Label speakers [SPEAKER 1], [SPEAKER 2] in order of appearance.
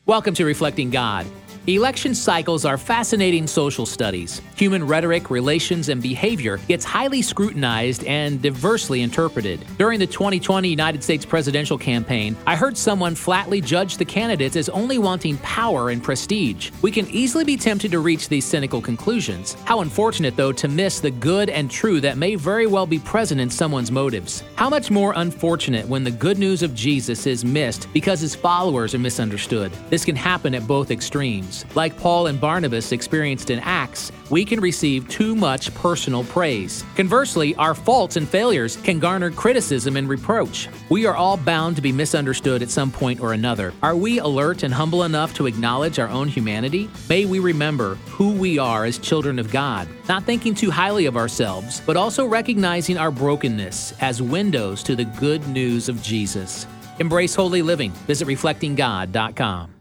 [SPEAKER 1] Welcome to Reflecting God. Election cycles are fascinating social studies. Human rhetoric, relations, and behavior gets highly scrutinized and diversely interpreted. During the 2020 United States presidential campaign, I heard someone flatly judge the candidates as only wanting power and prestige. We can easily be tempted to reach these cynical conclusions. How unfortunate, though, to miss the good and true that may very well be present in someone's motives. How much more unfortunate when the good news of Jesus is missed because his followers are misunderstood. This can happen at both extremes. Like Paul and Barnabas experienced in Acts, we can receive too much personal praise. Conversely, our faults and failures can garner criticism and reproach. We are all bound to be misunderstood at some point or another. Are we alert and humble enough to acknowledge our own humanity? May we remember who we are as children of God, not thinking too highly of ourselves, but also recognizing our brokenness as windows to the good news of Jesus. Embrace holy living. Visit reflectinggod.com.